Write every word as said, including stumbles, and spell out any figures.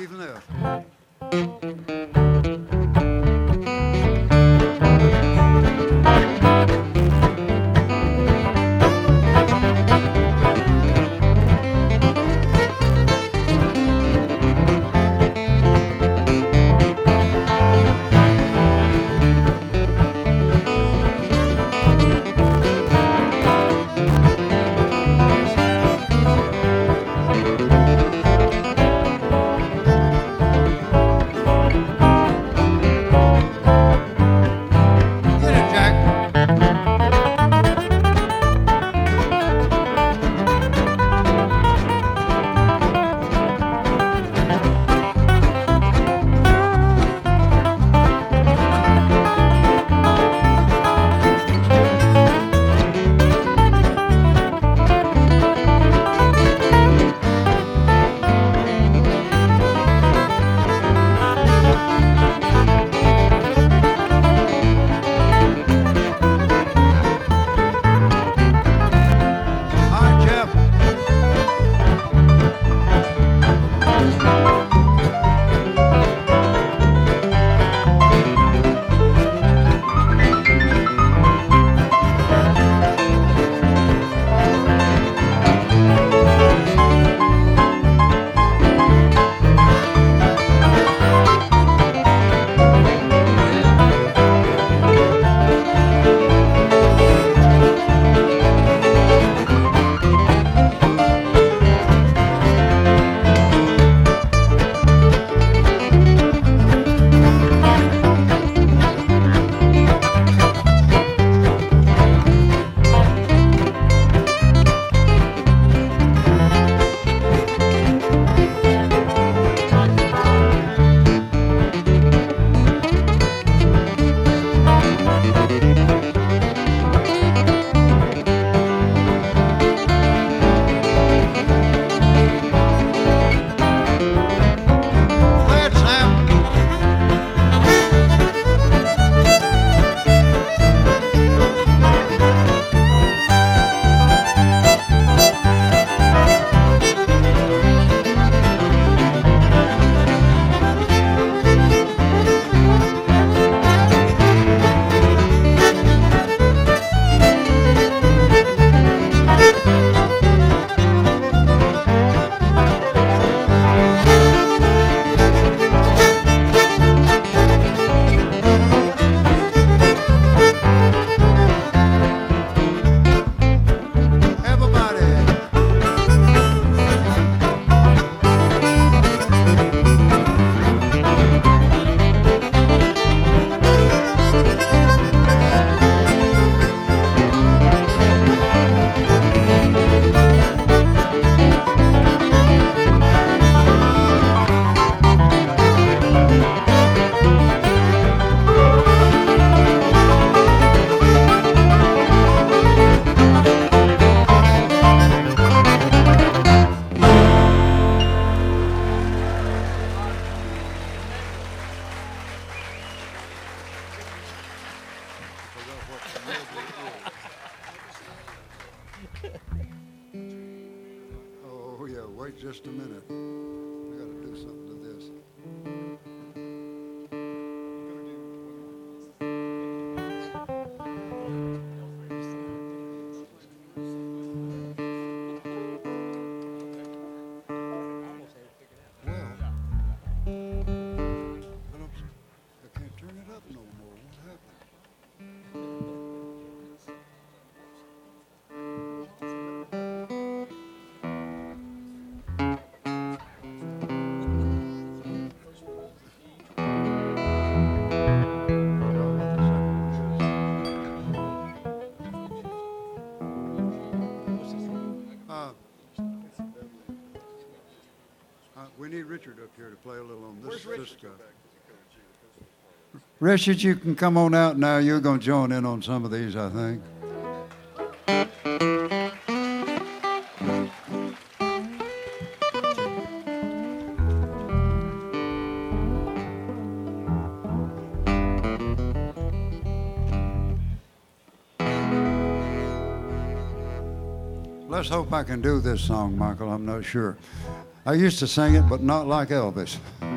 Even there. Get it, Jack. All right, Jeff. Play it, Sam. Everybody. Oh, yeah, wait just a minute. We gotta do something to this. Well, I don't, I can't turn it up no more. What happened? Uh, uh, we need Richard up here to play a little on this. this guy. Richard, you can come on out now. You're going to join in on some of these, I think. Let's hope I can do this song, Michael. I'm not sure. I used to sing it, but not like Elvis.